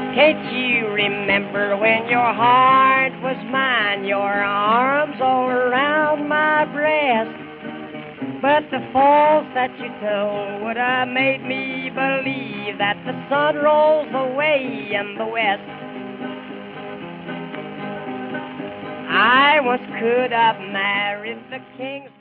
Can't you remember when your heart was mine, your arms all around my breast? But the false that you told would have made me believe that the sun rolls away in the west. I once could have married the king's